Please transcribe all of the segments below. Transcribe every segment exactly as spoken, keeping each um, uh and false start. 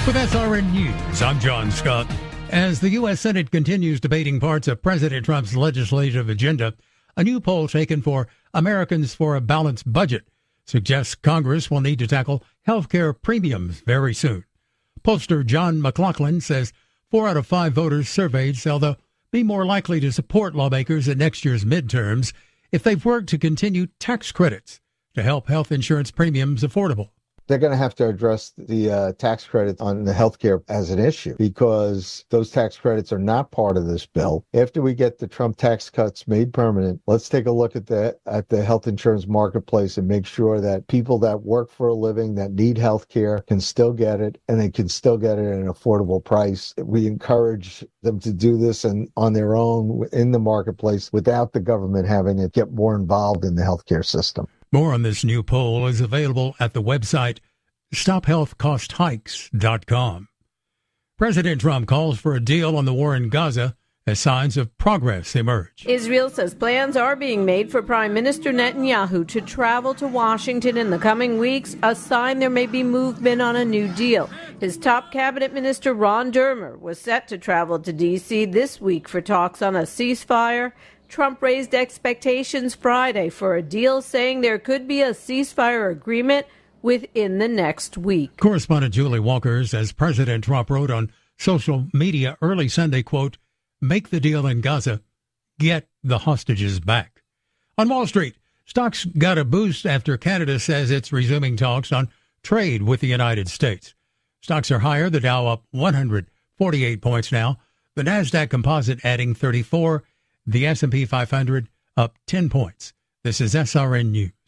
With S R N News, I'm John Scott. As the U S. Senate continues debating parts of President Trump's legislative agenda, a new poll taken for Americans for a Balanced Budget suggests Congress will need to tackle health care premiums very soon. Pollster John McLaughlin says four out of five voters surveyed say they'll be more likely to support lawmakers at next year's midterms if they've worked to continue tax credits to help health insurance premiums affordable. They're going to have to address the uh, tax credit on the healthcare as an issue because those tax credits are not part of this bill. After we get the Trump tax cuts made permanent, let's take a look at the at the health insurance marketplace and make sure that people that work for a living that need health care can still get it, and they can still get it at an affordable price. We encourage them to do this and on their own in the marketplace without the government having to get more involved in the healthcare system. More on this new poll is available at the website stop health cost hikes dot com. President Trump calls for a deal on the war in Gaza as signs of progress emerge. Israel says plans are being made for Prime Minister Netanyahu to travel to Washington in the coming weeks, a sign there may be movement on a new deal. His top cabinet minister, Ron Dermer, was set to travel to D C this week for talks on a ceasefire. Trump raised expectations Friday for a deal, saying there could be a ceasefire agreement within the next week. Correspondent Julie Walker says President Trump wrote on social media early Sunday, quote, "Make the deal in Gaza, get the hostages back." On Wall Street, stocks got a boost after Canada says it's resuming talks on trade with the United States. Stocks are higher, the Dow up one hundred forty-eight points now, the NASDAQ Composite adding thirty-four, the S and P five hundred up ten points. This is S R N News.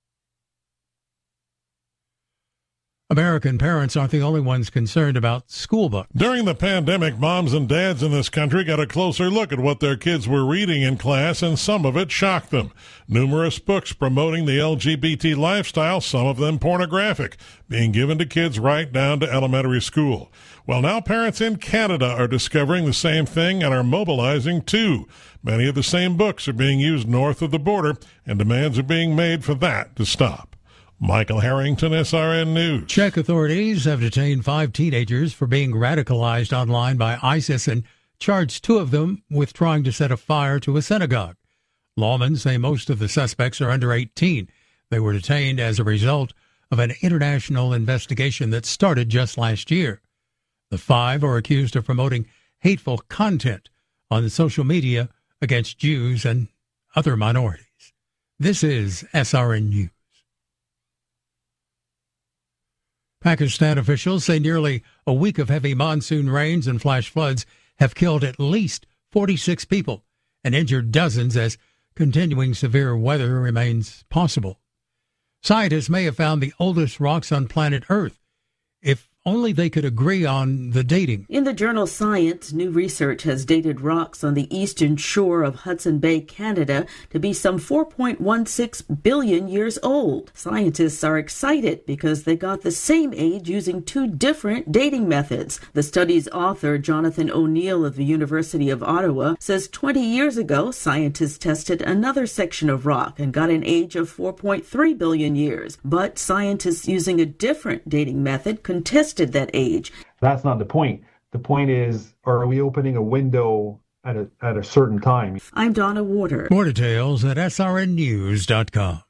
American parents aren't the only ones concerned about school books. During the pandemic, moms and dads in this country got a closer look at what their kids were reading in class, and some of it shocked them. Numerous books promoting the L G B T lifestyle, some of them pornographic, being given to kids right down to elementary school. Well, now parents in Canada are discovering the same thing and are mobilizing too. Many of the same books are being used north of the border, and demands are being made for that to stop. Michael Harrington, S R N News. Czech authorities have detained five teenagers for being radicalized online by ISIS and charged two of them with trying to set a fire to a synagogue. Lawmen say most of the suspects are under eighteen. They were detained as a result of an international investigation that started just last year. The five are accused of promoting hateful content on social media against Jews and other minorities. This is S R N News. Pakistan officials say nearly a week of heavy monsoon rains and flash floods have killed at least forty-six people and injured dozens as continuing severe weather remains possible. Scientists may have found the oldest rocks on planet Earth if only they could agree on the dating. In the journal Science, new research has dated rocks on the eastern shore of Hudson Bay, Canada, to be some four point one six billion years old. Scientists are excited because they got the same age using two different dating methods. The study's author, Jonathan O'Neill of the University of Ottawa, says twenty years ago, scientists tested another section of rock and got an age of four point three billion years. But scientists using a different dating method contested that age. That's not the point. The point is, are we opening a window at a, at a certain time? I'm Donna Water. More details at S R N news dot com.